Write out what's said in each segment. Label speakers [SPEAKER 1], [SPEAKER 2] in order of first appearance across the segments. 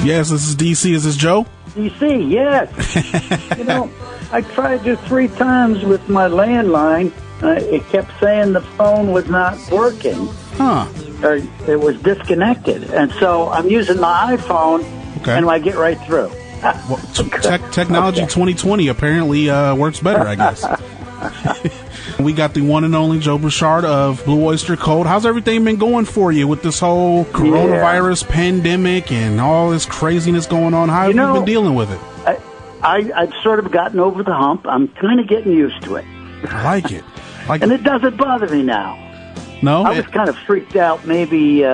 [SPEAKER 1] Yes, this is DC. Is this Joe?
[SPEAKER 2] DC, yes. I tried you 3 times with my landline. It kept saying the phone was not working.
[SPEAKER 1] Huh.
[SPEAKER 2] Or it was disconnected. And so I'm using my iPhone, and I get right through.
[SPEAKER 1] Well, technology 2020 apparently works better, I guess. We got the one and only Joe Bouchard of Blue Oyster Cult. How's everything been going for you with this whole coronavirus pandemic and all this craziness going on? How have you been dealing with it?
[SPEAKER 2] I've sort of gotten over the hump. I'm kind of getting used to it.
[SPEAKER 1] I like it.
[SPEAKER 2] And it doesn't bother me now.
[SPEAKER 1] No?
[SPEAKER 2] I was kind of freaked out maybe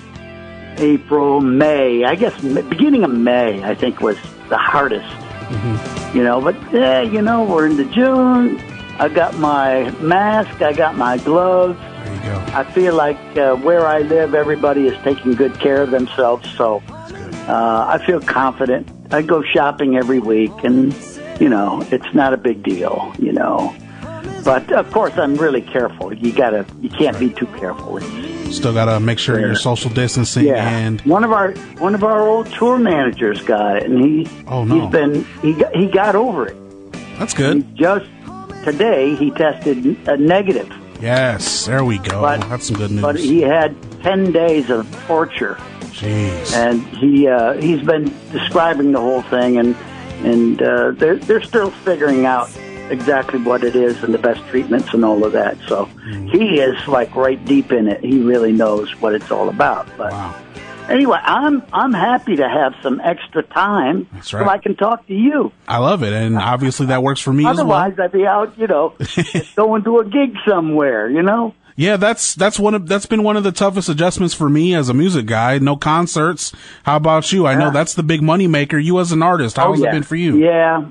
[SPEAKER 2] April, May. I guess beginning of May, I think, was the hardest.
[SPEAKER 1] Mm-hmm.
[SPEAKER 2] But we're into June. I got my mask. I got my gloves.
[SPEAKER 1] There you go.
[SPEAKER 2] I feel like where I live, everybody is taking good care of themselves. So I feel confident. I go shopping every week, and, it's not a big deal, But, of course, I'm really careful. You can't be too careful.
[SPEAKER 1] Still got to make sure you're social distancing.
[SPEAKER 2] Yeah.
[SPEAKER 1] And
[SPEAKER 2] one of our old tour managers got it, and he got over it.
[SPEAKER 1] That's good.
[SPEAKER 2] Today, he tested negative.
[SPEAKER 1] Yes, there we go. That's some good news.
[SPEAKER 2] But he had 10 days of torture.
[SPEAKER 1] Jeez.
[SPEAKER 2] And he's been describing the whole thing, and they're still figuring out exactly what it is and the best treatments and all of that. So he is like right deep in it. He really knows what it's all about. But anyway, I'm happy to have some extra time so I can talk to you.
[SPEAKER 1] I love it, and obviously that works for me as well.
[SPEAKER 2] Otherwise, I'd be out, going to a gig somewhere,
[SPEAKER 1] Yeah, that's been one of the toughest adjustments for me as a music guy. No concerts. How about you? I know that's the big money maker. You as an artist, how has it been for you?
[SPEAKER 2] Yeah.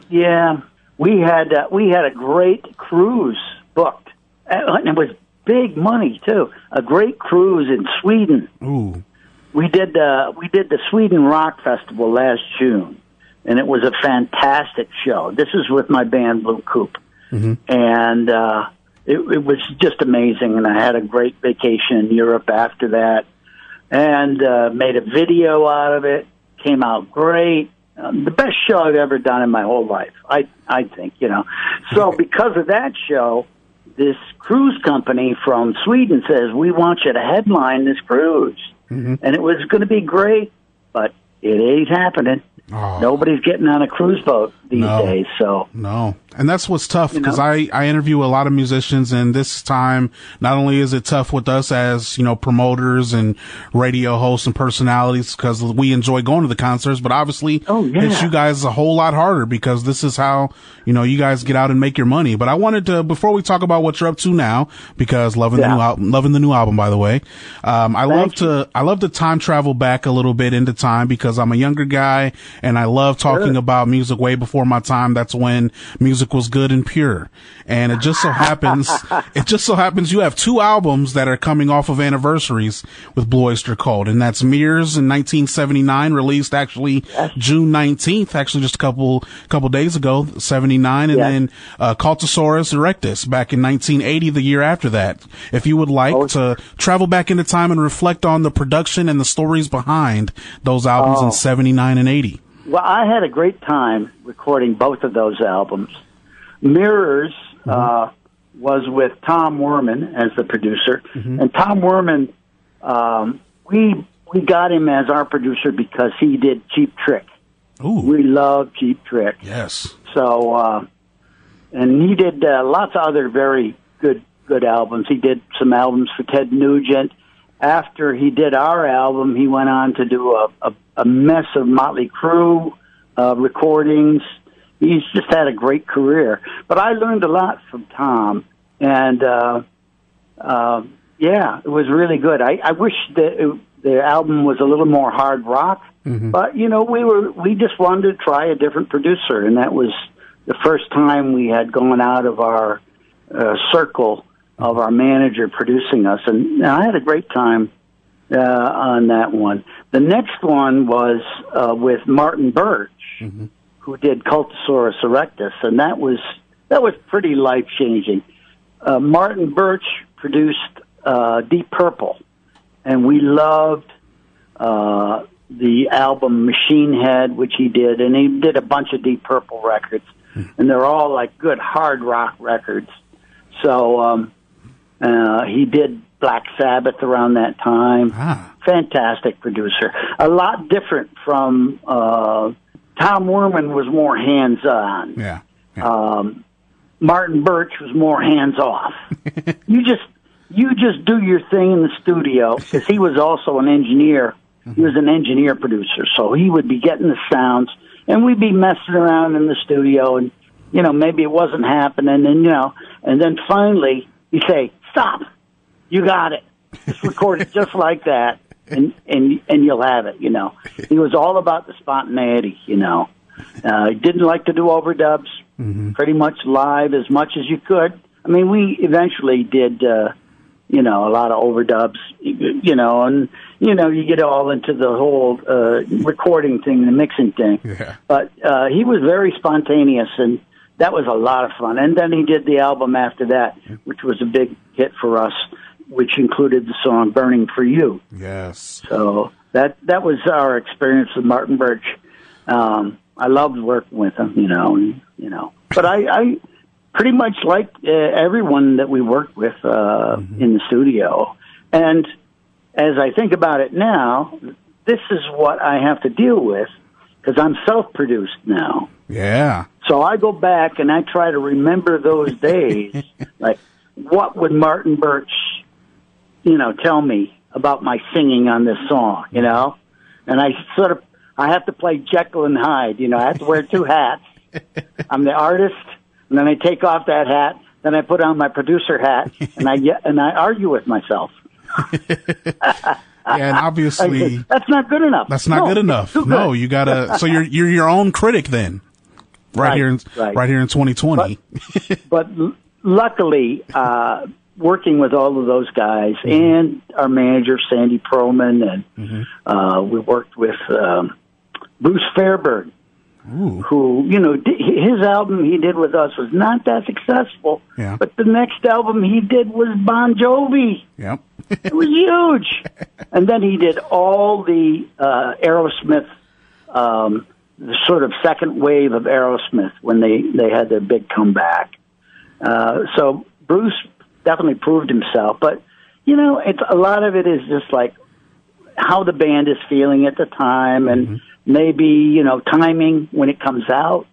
[SPEAKER 2] We had a great cruise booked, and it was big money too. A great cruise in Sweden.
[SPEAKER 1] Ooh.
[SPEAKER 2] We did the Sweden Rock Festival last June, and it was a fantastic show. This is with my band Blue Coupe, and it was just amazing. And I had a great vacation in Europe after that, and made a video out of it. Came out great. The best show I've ever done in my whole life, I think, So because of that show, this cruise company from Sweden says, we want you to headline this cruise. And it was going to be great, but it ain't happening. Oh. Nobody's getting on a cruise boat these days. So
[SPEAKER 1] no. And that's what's tough, because I interview a lot of musicians, and this time, not only is it tough with us as, promoters and radio hosts and personalities, because we enjoy going to the concerts, but obviously it's you guys a whole lot harder, because this is how, you guys get out and make your money. But I wanted to, before we talk about what you're up to now, because loving the new album, by the way, I love to time travel back a little bit into time, because I'm a younger guy and I love talking about music way before my time. That's when music was good and pure. And it just so happens you have 2 albums that are coming off of anniversaries with Blue Oyster Cult, and that's Mirrors in 1979, released actually June 19th, actually just a couple days ago, 79, and then Cultosaurus Erectus back in 1980, the year after that. If you would like to travel back into time and reflect on the production and the stories behind those albums in 79 and 80.
[SPEAKER 2] Well, I had a great time recording both of those albums. Mirrors was with Tom Werman as the producer, and Tom Werman, we got him as our producer because he did Cheap Trick.
[SPEAKER 1] Ooh.
[SPEAKER 2] We love Cheap Trick.
[SPEAKER 1] Yes.
[SPEAKER 2] So, and he did lots of other very good albums. He did some albums for Ted Nugent. After he did our album, he went on to do a mess of Motley Crue recordings. He's just had a great career. But I learned a lot from Tom, and it was really good. I wish that the album was a little more hard rock, but we just wanted to try a different producer, and that was the first time we had gone out of our circle of our manager producing us, and I had a great time on that one. The next one was with Martin Birch, who did Cultosaurus Erectus, and that was pretty life-changing. Martin Birch produced Deep Purple, and we loved the album Machine Head, which he did, and he did a bunch of Deep Purple records, and they're all like good hard rock records. So he did Black Sabbath around that time. Fantastic producer. A lot different from Tom Werman was more hands-on.
[SPEAKER 1] Yeah.
[SPEAKER 2] Martin Birch was more hands-off. You just do your thing in the studio, because he was also an engineer. He was an engineer producer, so he would be getting the sounds, and we'd be messing around in the studio, and maybe it wasn't happening, and and then finally he'd say, "Stop, you got it. Just record it just like that, and you'll have it." He was all about the spontaneity. He didn't like to do overdubs. Pretty much live as much as you could. I mean, we eventually did. A lot of overdubs, and, you get all into the whole recording thing, the mixing thing.
[SPEAKER 1] Yeah.
[SPEAKER 2] But he was very spontaneous, and that was a lot of fun. And then he did the album after that, which was a big hit for us, which included the song Burning for You.
[SPEAKER 1] Yes.
[SPEAKER 2] So that was our experience with Martin Birch. I loved working with him, But I pretty much like everyone that we worked with in the studio. And as I think about it now, this is what I have to deal with, because I'm self-produced now.
[SPEAKER 1] Yeah.
[SPEAKER 2] So I go back and I try to remember those days, like, what would Martin Birch, tell me about my singing on this song, And I have to play Jekyll and Hyde, I have to wear two hats. I'm the artist, and then I take off that hat, then I put on my producer hat, and I argue with myself.
[SPEAKER 1] And obviously,
[SPEAKER 2] that's not good enough.
[SPEAKER 1] That's not good enough. No, you gotta. So you're your own critic then, right here in 2020.
[SPEAKER 2] But luckily, working with all of those guys and our manager Sandy Perlman, and we worked with Bruce Fairburn.
[SPEAKER 1] Ooh.
[SPEAKER 2] Who, his album he did with us was not that successful, but the next album he did was Bon Jovi.
[SPEAKER 1] Yep.
[SPEAKER 2] It was huge. And then he did all the Aerosmith, the sort of second wave of Aerosmith when they had their big comeback. So Bruce definitely proved himself, but, it's a lot of it is just like how the band is feeling at the time, and maybe, timing when it comes out,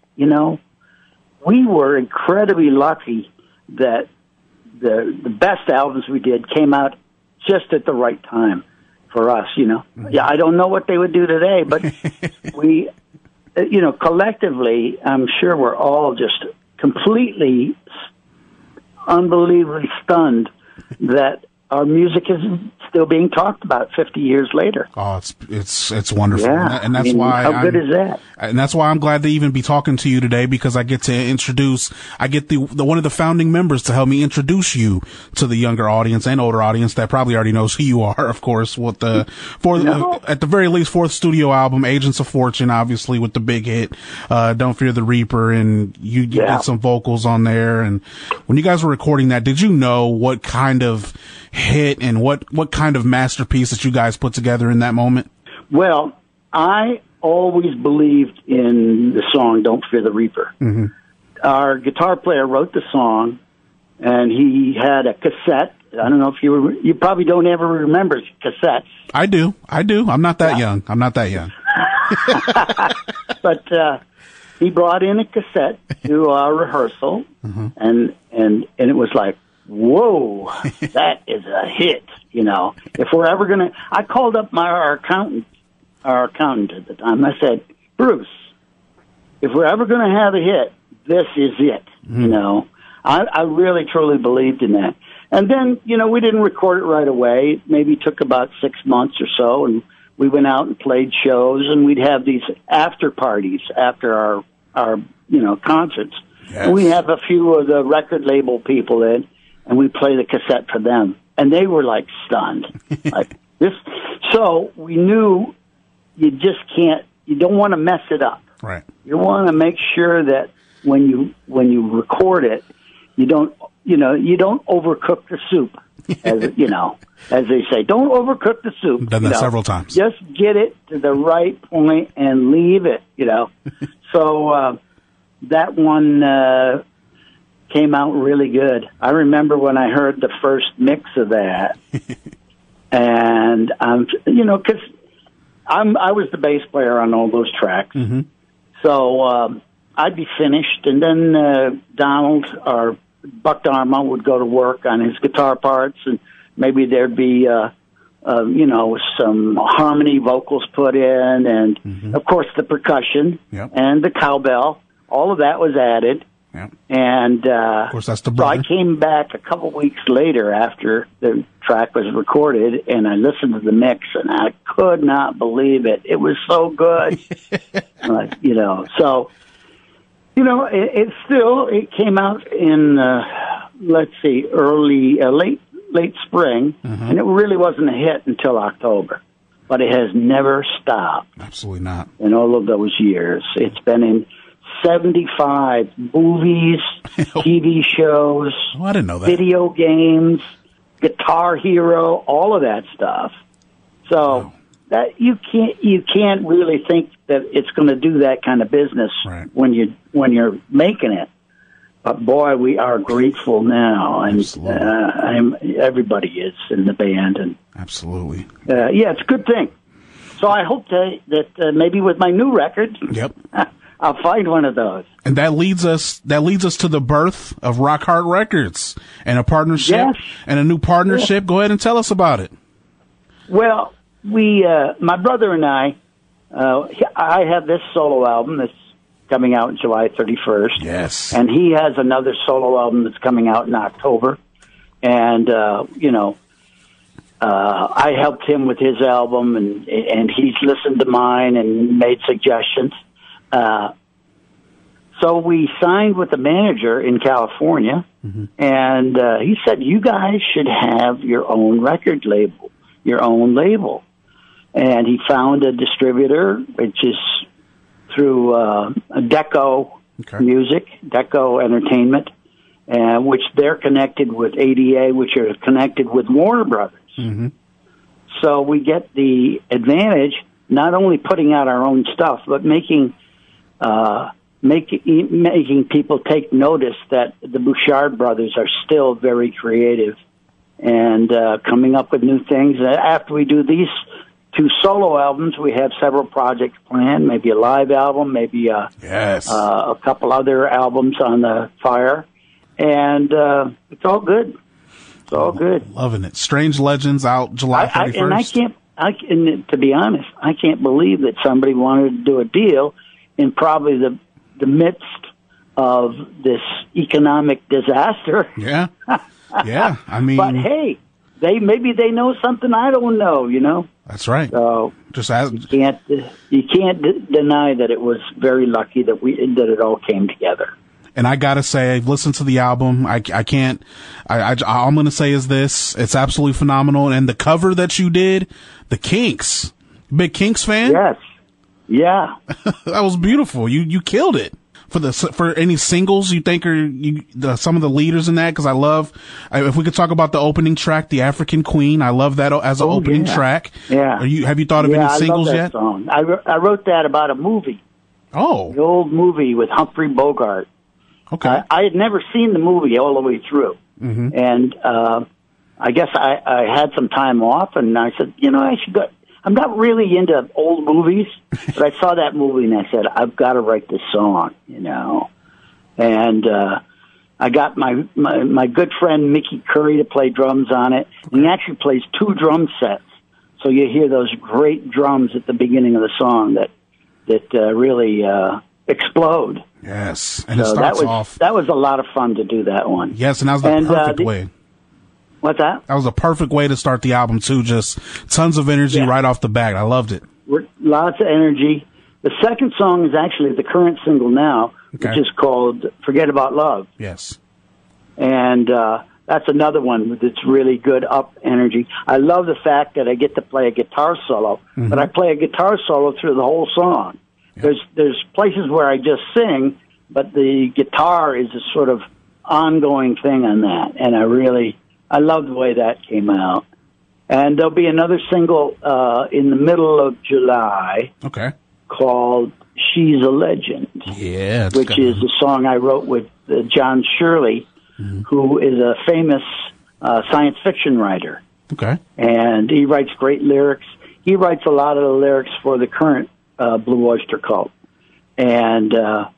[SPEAKER 2] We were incredibly lucky that the best albums we did came out just at the right time for us, Yeah, I don't know what they would do today, but we, collectively, I'm sure we're all just completely, unbelievably stunned that our music is still being talked about 50 years later.
[SPEAKER 1] Oh, it's wonderful.
[SPEAKER 2] Yeah.
[SPEAKER 1] And that's why
[SPEAKER 2] how good is that?
[SPEAKER 1] And that's why I'm glad to even be talking to you today, because I get the one of the founding members to help me introduce you to the younger audience and older audience that probably already knows who you are, of course, at the very least, fourth studio album, Agents of Fortune, obviously with the big hit, Don't Fear the Reaper, and you did some vocals on there. And when you guys were recording that, did you know what kind of hit and what kind of masterpiece that you guys put together in that moment?
[SPEAKER 2] Well, I always believed in the song Don't Fear the Reaper. Our guitar player wrote the song, and he had a cassette. I don't know if you probably don't ever remember cassettes.
[SPEAKER 1] I do. I'm not that young.
[SPEAKER 2] But he brought in a cassette to our rehearsal, and it was like, whoa, that is a hit, If we're ever going to... I called up our accountant at the time. I said, Bruce, if we're ever going to have a hit, this is it, I really, truly believed in that. And then, we didn't record it right away. It maybe took about 6 months or so, and we went out and played shows, and we'd have these after parties after our concerts.
[SPEAKER 1] Yes.
[SPEAKER 2] And we have a few of the record label people in, and we play the cassette for them. And they were like stunned. Like this. So we knew you don't want to mess it up.
[SPEAKER 1] Right.
[SPEAKER 2] You want to make sure that when you record it, you don't overcook the soup. as you know, as they say, don't overcook the soup.
[SPEAKER 1] Done that several times.
[SPEAKER 2] Just get it to the right point and leave it. So that one came out really good. I remember when I heard the first mix of that, and because I was the bass player on all those tracks, so I'd be finished, and then Donald or Buck Dharma would go to work on his guitar parts, and maybe there'd be some harmony vocals put in, and of course the percussion and the cowbell. All of that was added.
[SPEAKER 1] Yep.
[SPEAKER 2] And
[SPEAKER 1] of course, that's the brother.
[SPEAKER 2] So I came back a couple weeks later after the track was recorded, and I listened to the mix, and I could not believe it. It was so good. It came out in late spring, and it really wasn't a hit until October. But it has never stopped.
[SPEAKER 1] Absolutely not.
[SPEAKER 2] In all of those years, it's been in 75 movies, TV shows,
[SPEAKER 1] I didn't know that.
[SPEAKER 2] Video games, Guitar Hero, all of that stuff. So that you can't really think that it's going to do that kind of business when you're making it. But boy, we are grateful now, and everybody is in the band, and
[SPEAKER 1] absolutely,
[SPEAKER 2] it's a good thing. So I hope that maybe with my new record, I'll find one of those.
[SPEAKER 1] And that leads us to the birth of Rock Hard Records and a partnership and a new partnership. Go ahead and tell us about it.
[SPEAKER 2] Well, my brother and I have this solo album that's coming out July 31st.
[SPEAKER 1] Yes.
[SPEAKER 2] And he has another solo album that's coming out in October. And, I helped him with his album, and he's listened to mine and made suggestions. So we signed with the manager in California, and he said, you guys should have your own record label, your own label. And he found a distributor, which is through Deco Music, Deco Entertainment, which they're connected with ADA, which are connected with Warner Brothers. So we get the advantage, not only putting out our own stuff, but making people take notice that the Bouchard brothers are still very creative and coming up with new things. After we do these two solo albums, we have several projects planned, maybe a live album, maybe a couple other albums on the fire, and it's all good. It's all good.
[SPEAKER 1] Loving it. Strange Legends out July 31st.
[SPEAKER 2] And to be honest, I can't believe that somebody wanted to do a deal in probably the midst of this economic disaster.
[SPEAKER 1] Yeah. Yeah. I mean,
[SPEAKER 2] but hey, maybe they know something I don't know,
[SPEAKER 1] That's right.
[SPEAKER 2] So
[SPEAKER 1] just ask.
[SPEAKER 2] You can't deny that it was very lucky that it all came together.
[SPEAKER 1] And I gotta say, I've listened to the album. All I'm gonna say is this: it's absolutely phenomenal. And the cover that you did, the Kinks, big Kinks fan.
[SPEAKER 2] Yes. Yeah.
[SPEAKER 1] That was beautiful. You killed it. For any singles you think are some of the leaders in that, because I love, if we could talk about the opening track, The African Queen, I love that as an opening track.
[SPEAKER 2] Yeah.
[SPEAKER 1] Have you thought of any singles
[SPEAKER 2] I love that
[SPEAKER 1] yet?
[SPEAKER 2] Song. I wrote that about a movie.
[SPEAKER 1] Oh.
[SPEAKER 2] The old movie with Humphrey Bogart.
[SPEAKER 1] Okay.
[SPEAKER 2] I had never seen the movie all the way through. And I guess I had some time off, and I said, I should go. I'm not really into old movies, but I saw that movie and I said, I've got to write this song, And I got my good friend Mickey Curry to play drums on it. And he actually plays 2 drum sets. So you hear those great drums at the beginning of the song that really explode.
[SPEAKER 1] Yes. And so it starts off.
[SPEAKER 2] That was a lot of fun to do that one.
[SPEAKER 1] Yes, and that was the perfect way.
[SPEAKER 2] What's that?
[SPEAKER 1] That was a perfect way to start the album, too. Just tons of energy right off the bat. I loved it.
[SPEAKER 2] Lots of energy. The second song is actually the current single now, which is called Forget About Love.
[SPEAKER 1] Yes.
[SPEAKER 2] And that's another one that's really good up energy. I love the fact that I get to play a guitar solo, but I play a guitar solo through the whole song. Yep. There's places where I just sing, but the guitar is a sort of ongoing thing on that, and I really I love the way that came out. And there'll be another single in the middle of July.
[SPEAKER 1] Okay.
[SPEAKER 2] Called "She's a Legend."
[SPEAKER 1] Yeah,
[SPEAKER 2] which is a song I wrote with John Shirley, who is a famous science fiction writer.
[SPEAKER 1] Okay.
[SPEAKER 2] And he writes great lyrics. He writes a lot of the lyrics for the current Blue Oyster Cult. And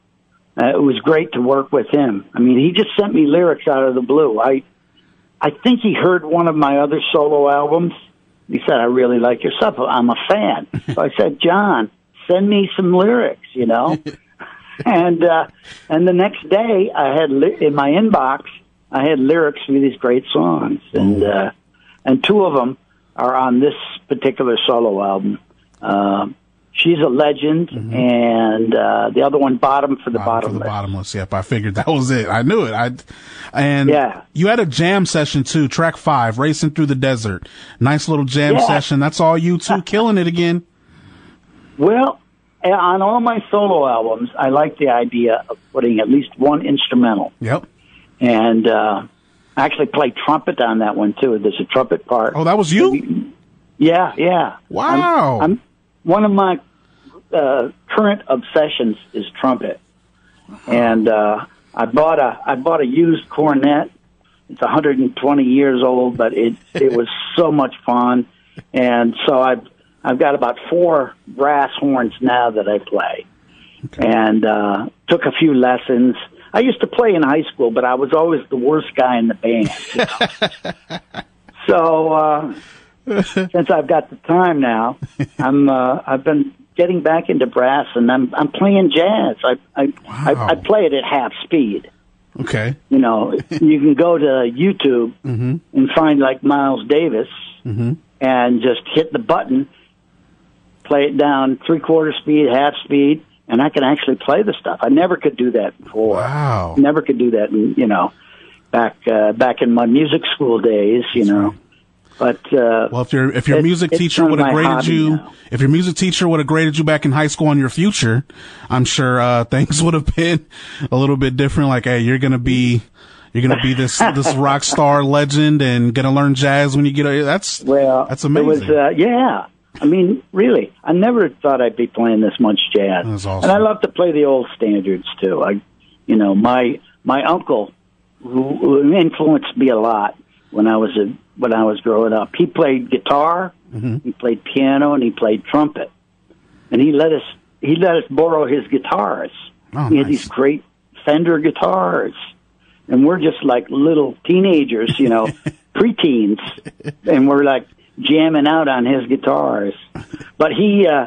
[SPEAKER 2] it was great to work with him. I mean, he just sent me lyrics out of the blue. I think he heard one of my other solo albums. He said, "I really like your stuff. I'm a fan." So I said, "John, send me some lyrics," you know. And the next day, I had in my inbox, I had lyrics for these great songs, and two of them are on this particular solo album. "She's a Legend," and the other one, "Bottom for the Bottomless."
[SPEAKER 1] For the Bottomless, yep. I figured that was it. I knew it. You had a jam session too. Track 5, "Racing Through the Desert." Nice little jam session. That's all you two killing it again.
[SPEAKER 2] Well, on all my solo albums, I like the idea of putting at least one instrumental.
[SPEAKER 1] Yep.
[SPEAKER 2] And I actually played trumpet on that one, too. There's a trumpet part.
[SPEAKER 1] Oh, that was you?
[SPEAKER 2] Yeah.
[SPEAKER 1] Wow.
[SPEAKER 2] I'm one of my current obsessions is trumpet. And I bought a used cornet. It's 120 years old, but it was so much fun. And so I've got about 4 brass horns now that I play. Okay. And took a few lessons. I used to play in high school, but I was always the worst guy in the band. You know? So since I've got the time now, I've been getting back into brass, and I'm playing jazz. I play it at half speed.
[SPEAKER 1] Okay.
[SPEAKER 2] You know, you can go to YouTube and find like Miles Davis and just hit the button, play it down 3/4 speed, half speed, and I can actually play the stuff. I never could do that before.
[SPEAKER 1] Wow.
[SPEAKER 2] Never could do that, back in my music school days, you know. But
[SPEAKER 1] well, if your music teacher would have graded you, if your music teacher would have graded you back in high school on your future, I'm sure things would have been a little bit different. Like, hey, you're gonna be this rock star legend and gonna learn jazz when you get. That's amazing. It was I mean, really, I never thought I'd be playing this much jazz. That's awesome.
[SPEAKER 2] And I love to play the old standards too. My uncle, who influenced me a lot when I was growing up, he played guitar, he played piano, and he played trumpet. And he let us borrow his guitars.
[SPEAKER 1] Oh,
[SPEAKER 2] he had these great Fender guitars, and we're just like little teenagers, you know, preteens, and we're like jamming out on his guitars. But I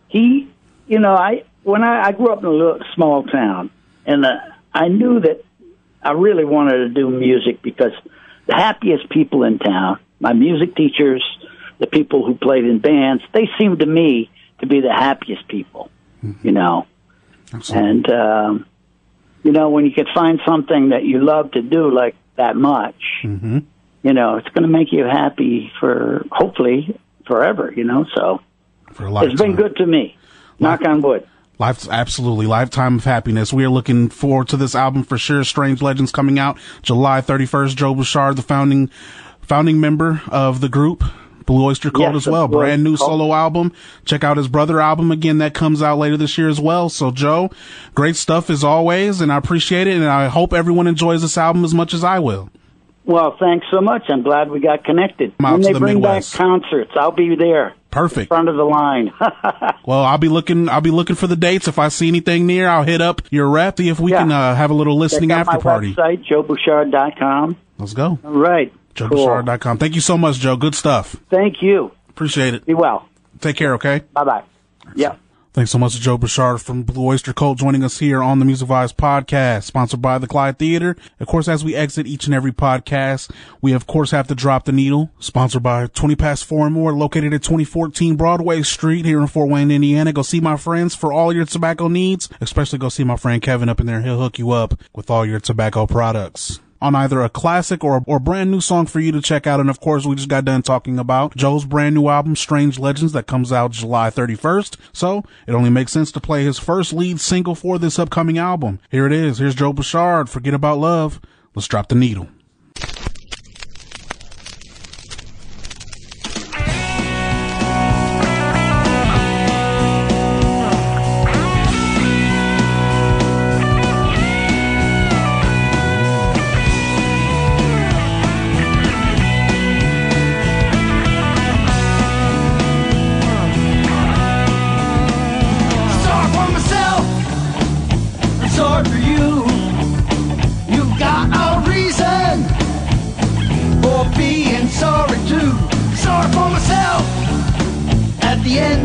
[SPEAKER 2] grew up in a little small town, and I knew that I really wanted to do music because the happiest people in town, my music teachers, the people who played in bands, they seemed to me to be the happiest people, you know. Absolutely. And, when you could find something that you love to do like that much, you know, it's going to make you happy for hopefully forever, you know. So it's been good to me. Knock on wood.
[SPEAKER 1] Absolutely. Lifetime of happiness. We are looking forward to this album for sure. Strange Legends coming out July 31st. Joe Bouchard, the founding member of the group, Blue Oyster Cult as well. Brand new solo album. Check out his brother album again. That comes out later this year as well. So Joe, great stuff as always, and I appreciate it. And I hope everyone enjoys this album as much as I will.
[SPEAKER 2] Well, thanks so much. I'm glad we got connected. When they bring back concerts, I'll be there.
[SPEAKER 1] Perfect.
[SPEAKER 2] In front of the line.
[SPEAKER 1] Well, I'll be looking for the dates. If I see anything near, I'll hit up your rep, see if we can have a little listening after party.
[SPEAKER 2] My website, JoeBouchard.com.
[SPEAKER 1] Let's go.
[SPEAKER 2] All right.
[SPEAKER 1] JoeBouchard.com. Thank you so much, Joe. Good stuff.
[SPEAKER 2] Thank you.
[SPEAKER 1] Appreciate it.
[SPEAKER 2] Be well.
[SPEAKER 1] Take care, okay?
[SPEAKER 2] Bye-bye. Yeah.
[SPEAKER 1] Thanks so much to Joe Bouchard from Blue Oyster Cult joining us here on the Music Vibes podcast, sponsored by the Clyde Theater. Of course, as we exit each and every podcast, we of course have to drop the needle, sponsored by 20 Past 4 and More, located at 2014 Broadway Street here in Fort Wayne, Indiana. Go see my friends for all your tobacco needs, especially go see my friend Kevin up in there. He'll hook you up with all your tobacco products on either a classic or brand new song for you to check out. And of course, we just got done talking about Joe's brand new album, Strange Legends, that comes out July 31st. So it only makes sense to play his first lead single for this upcoming album. Here it is. Here's Joe Bouchard, Forget About Love. Let's drop the needle.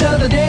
[SPEAKER 3] another day.